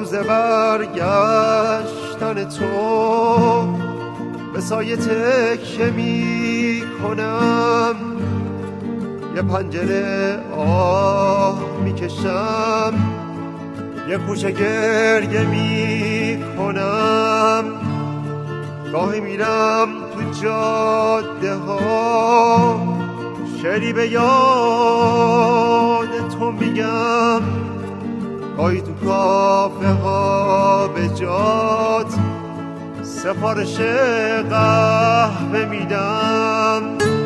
روز برگشتن تو به سایه تکیه می کنم، یه پنجره آه می کشم، یه کوچه گریه می کنم. گاهی میرم تو جاده ها، شعری به یاد تو میگم. گاهی تو کافه ها به جات سفارش قهوه میدم.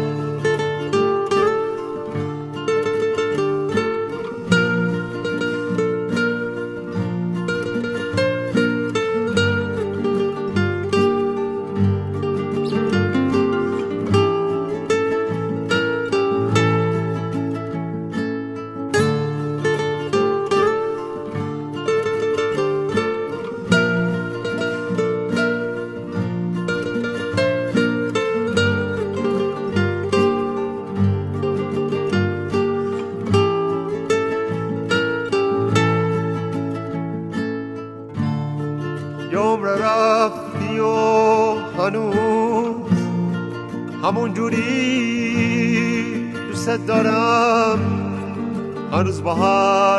یه عمر رفتی و هنوز همون جوری دوست دارم. هنوز با هر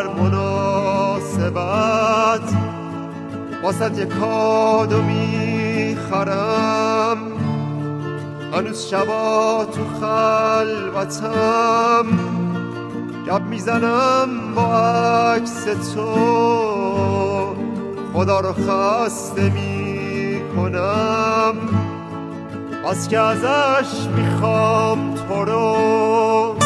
مناسبت واسه یه کادو میخرم. هنوز شبا تو خلوتم گپ میزنم با عکس تو، خدا رو خسته می کنم. بس که ازش میخوام تو رو